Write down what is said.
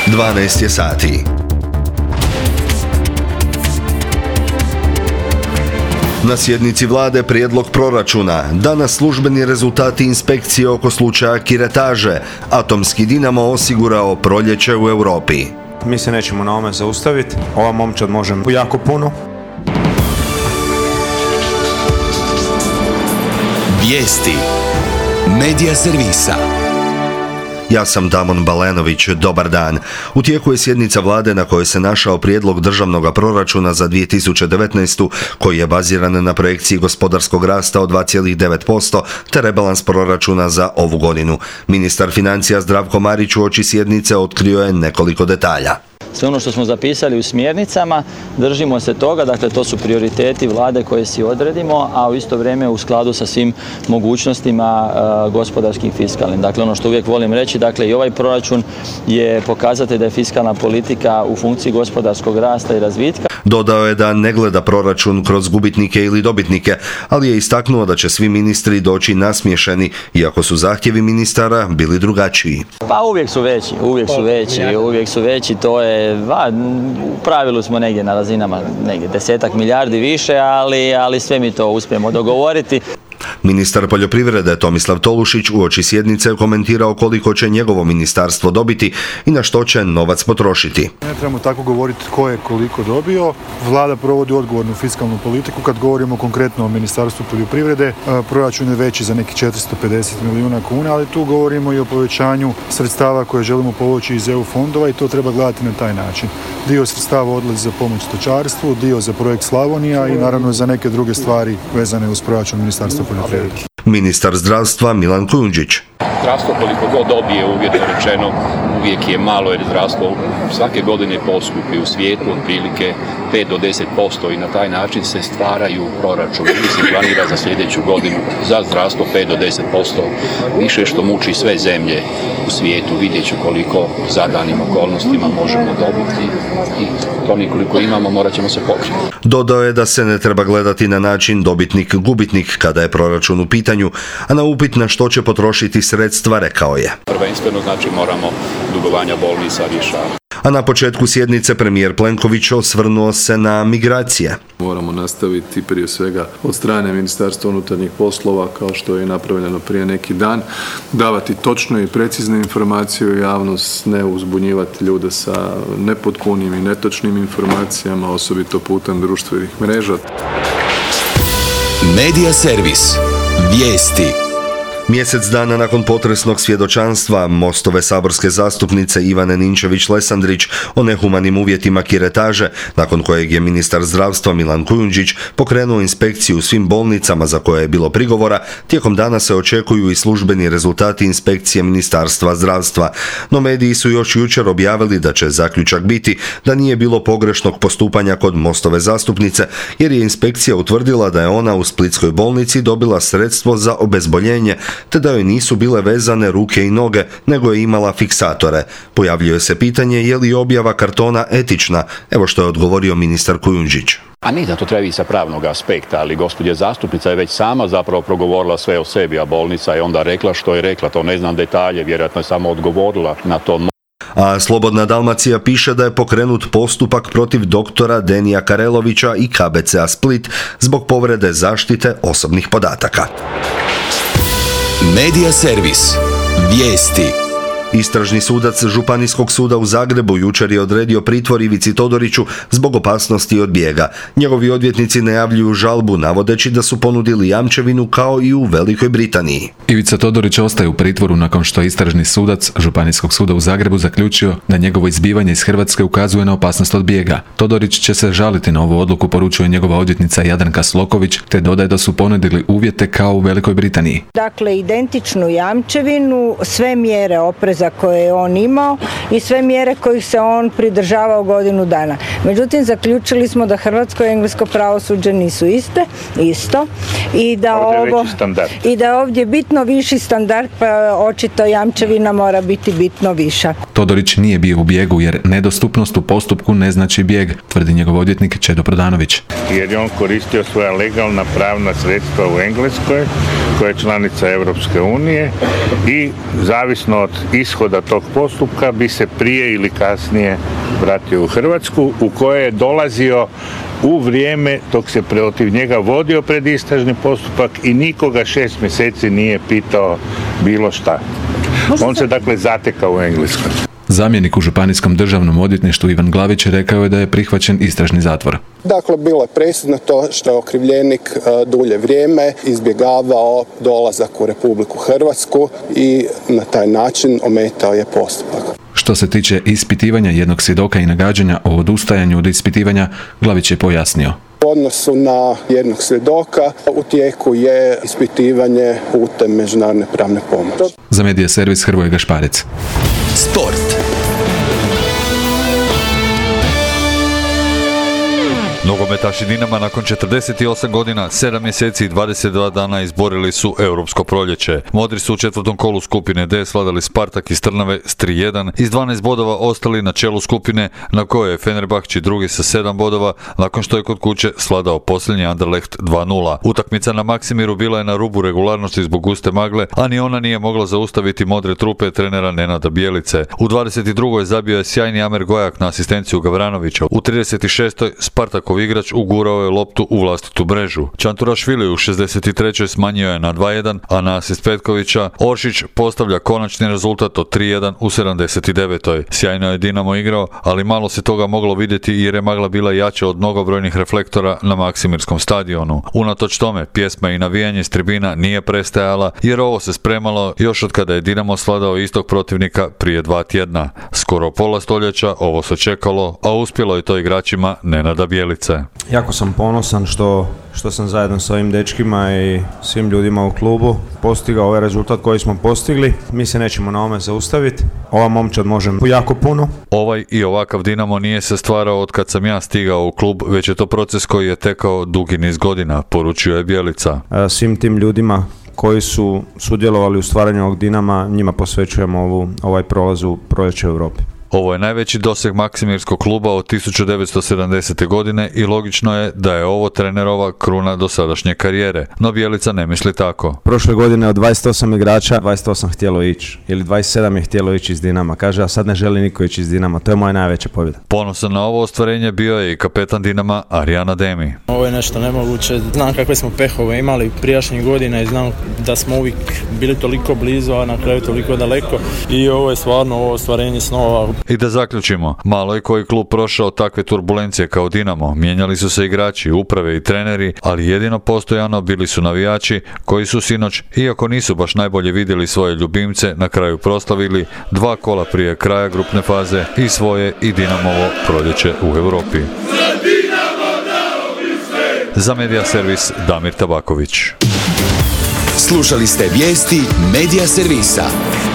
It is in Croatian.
12 je sati. Na sjednici vlade prijedlog proračuna, danas službeni rezultati inspekcije oko slučaja kiretaže, atomski Dinamo osigurao proljeće u Europi. Mi se nećemo na ovome zaustaviti, ova momčad može jako puno. Vijesti Medija servisa. Ja sam Damon Balenović, dobar dan. U tijeku je sjednica vlade na kojoj se našao prijedlog državnog proračuna za 2019. koji je baziran na projekciji gospodarskog rasta od 2,9% te rebalans proračuna za ovu godinu. Ministar financija Zdravko Marić uoči sjednice otkrio je nekoliko detalja. Sve ono što smo zapisali u smjernicama, držimo se toga, dakle to su prioriteti vlade koje si odredimo, a u isto vrijeme u skladu sa svim mogućnostima gospodarskim i fiskalnim. Dakle ono što uvijek volim reći, dakle i ovaj proračun je pokazatelj da je fiskalna politika u funkciji gospodarskog rasta i razvitka. Dodao je da ne gleda proračun kroz gubitnike ili dobitnike, ali je istaknuo da će svi ministri doći nasmiješeni, iako su zahtjevi ministara bili drugačiji. Pa uvijek su veći, to je, u pravilu smo negdje na razinama, negdje 10 milijardi više, ali sve mi to uspijemo dogovoriti. Ministar poljoprivrede Tomislav Tolušić uoči sjednice komentirao koliko će njegovo ministarstvo dobiti i na što će novac potrošiti. Ne trebamo tako govoriti ko je koliko dobio. Vlada provodi odgovornu fiskalnu politiku. Kad govorimo konkretno o Ministarstvu poljoprivrede, proračun je veći za neki 450 milijuna kuna, ali tu govorimo i o povećanju sredstava koje želimo povući iz EU fondova i to treba gledati na taj način. Dio sredstava odlazi za pomoć stočarstvu, dio za projekt Slavonija i naravno za neke druge stvari vezane uz proračun Ministarstva poljoprivrede. Ministar zdravstva Milan Kujundžić. Zdravstvo koliko god dobije, uvjetno rečeno, uvijek je malo jer zdravstvo svake godine poskupi u svijetu otprilike 5 do 10% i na taj način se stvaraju proračun. I se planira za sljedeću godinu za zdravstvo 5 do 10% više što muči sve zemlje u svijetu. Vidjet ću koliko zadanim okolnostima možemo dobiti i to koliko imamo morat ćemo se pokriti. Dodao je da se ne treba gledati na način dobitnik-gubitnik kada je proračun u pitanju, a na upit na što će potrošiti sredstva rekao je. Prvenstveno znači moramo dugovanja bolnica rješavati. A na početku sjednice premijer Plenković osvrnuo se na migracije. Moramo nastaviti prije svega od strane Ministarstva unutarnjih poslova, kao što je napravljeno prije neki dan, davati točne i precizne informacije u javnost, ne uzbunjivati ljude sa nepotpunim i netočnim informacijama, osobito putem društvenih mreža. Medija servis. Vijesti. Mjesec dana nakon potresnog svjedočanstva Mostove saborske zastupnice Ivane Ninčević-Lesandrić o nehumanim uvjetima kiretaže, nakon kojeg je ministar zdravstva Milan Kujundžić pokrenuo inspekciju u svim bolnicama za koje je bilo prigovora, tijekom dana se očekuju i službeni rezultati inspekcije Ministarstva zdravstva. No mediji su još jučer objavili da će zaključak biti da nije bilo pogrešnog postupanja kod Mostove zastupnice, jer je inspekcija utvrdila da je ona u splitskoj bolnici dobila sredstvo za obezboljenje, te da joj nisu bile vezane ruke i noge, nego je imala fiksatore. Pojavljuje se pitanje je li objava kartona etična, evo što je odgovorio ministar Kujundžić. A nije da to treba i sa pravnog aspekta, ali gospođa zastupnica je već sama zapravo progovorila sve o sebi, a bolnica je onda rekla što je rekla, to ne znam detalje, vjerojatno je samo odgovorila na to. A Slobodna Dalmacija piše da je pokrenut postupak protiv doktora Denija Karelovića i KBC-a Split zbog povrede zaštite osobnih podataka. Medija servis. Vijesti. Istražni sudac Županijskog suda u Zagrebu jučer je odredio pritvor Ivici Todoriću zbog opasnosti od bijega. Njegovi odvjetnici najavljuju žalbu navodeći da su ponudili jamčevinu kao i u Velikoj Britaniji. Ivica Todorić ostaje u pritvoru nakon što istražni sudac Županijskog suda u Zagrebu zaključio da njegovo izbivanje iz Hrvatske ukazuje na opasnost od bijega. Todorić će se žaliti na ovu odluku, poručuje njegova odvjetnica Jadranka Sloković, te dodaje da su ponudili uvjete kao u Velikoj Britaniji. Dakle, identičnu jamčevinu, sve mjere opreza koje je on imao i sve mjere kojih se on pridržavao godinu dana. Međutim, zaključili smo da hrvatsko i englesko pravosuđe nisu isto i da je ovdje bitno viši standard, pa očito jamčevina mora biti bitno viša. Todorić nije bio u bijegu jer nedostupnost u postupku ne znači bijeg, tvrdi njegov odvjetnik Čedo Prodanović. Jer je on koristio svoja legalna pravna sredstva u Engleskoj, koja je članica Europske unije, i zavisno od ishoda tog postupka bi se prije ili kasnije vratio u Hrvatsku, u koje je dolazio u vrijeme dok se protiv njega vodio predistražni postupak i nikoga 6 mjeseci nije pitao bilo šta. On se dakle zatekao u Engleskoj. Zamjenik u Županijskom državnom odvjetništvu Ivan Glavić rekao je da je prihvaćen istražni zatvor. Dakle, bilo je presudno to što je okrivljenik dulje vrijeme izbjegavao dolazak u Republiku Hrvatsku i na taj način ometao je postupak. Što se tiče ispitivanja jednog svjedoka i nagađanja o odustajanju od ispitivanja, Glavić je pojasnio. U odnosu na jednog svjedoka u tijeku je ispitivanje putem međunarodne pravne pomoći. Za Medija servis Hrvoje Gašparec. Sport. Nogometaši Dinama nakon 48 godina, 7 mjeseci i 22 dana izborili su Europsko proljeće. Modri su u 4. kolu skupine D svladali Spartak iz Trnave s 3-1, iz 12 bodova ostali na čelu skupine na kojoj je Fenerbahče drugi sa 7 bodova, nakon što je kod kuće svladao posljednji Anderlecht 2-0. Utakmica na Maksimiru bila je na rubu regularnosti zbog guste magle, a ni ona nije mogla zaustaviti modre trupe trenera Nenada Bjelice. U 22. zabio je sjajni Amer Gojak na asistenciju Gavranovića. U 36. Spartakov igrač ugurao je loptu u vlastitu mrežu. Čanturašvili u 63. smanjio je na 2-1, a na asist Petkovića Oršić postavlja konačni rezultat od 3-1 u 79. Sjajno je Dinamo igrao, ali malo se toga moglo vidjeti jer je magla bila jača od mnogobrojnih reflektora na Maksimirskom stadionu. Unatoč tome, pjesma i navijanje s tribina nije prestajala jer ovo se spremalo još od kada je Dinamo svladao istog protivnika prije 2 tjedna. Skoro pola stoljeća ovo se čekalo, a uspjelo je to igračima Nenada Bjelice. Jako sam ponosan što sam zajedno s ovim dečkima i svim ljudima u klubu postigao ovaj rezultat koji smo postigli. Mi se nećemo na ome zaustaviti. Ova momčad može jako puno. Ovaj i ovakav Dinamo nije se stvarao od kad sam ja stigao u klub, već je to proces koji je tekao dugi niz godina, poručio je Bjelica. Svim tim ljudima koji su sudjelovali u stvaranju ovog Dinama, njima posvećujemo ovaj prolaz u proljeće u Europi. Ovo je najveći doseg Maksimirskog kluba od 1970. godine i logično je da je ovo trenerova kruna dosadašnje karijere, no Bjelica ne misli tako. Prošle godine od 28 igrača, 28 htjelo ići ili 27 je htjelo ići iz Dinama. Kaže, a sad ne želi niko ići iz Dinama. To je moja najveća pobjeda. Ponosan na ovo ostvarenje bio je i kapetan Dinama Arjan Ademi. Ovo je nešto nemoguće. Znam kakve smo pehove imali prijašnjih godina i znam da smo uvijek bili toliko blizu, a na kraju toliko daleko. I ovo je stvarno ovo ostvarenje snova. I da zaključimo, malo je koji klub prošao takve turbulencije kao Dinamo, mijenjali su se igrači, uprave i treneri, ali jedino postojano bili su navijači koji su sinoć, iako nisu baš najbolje vidjeli svoje ljubimce, na kraju proslavili 2 kola prije kraja grupne faze i svoje i Dinamovo proljeće u Europi. Za Medija servis Damir Tabaković. Slušali ste vijesti Medija servisa.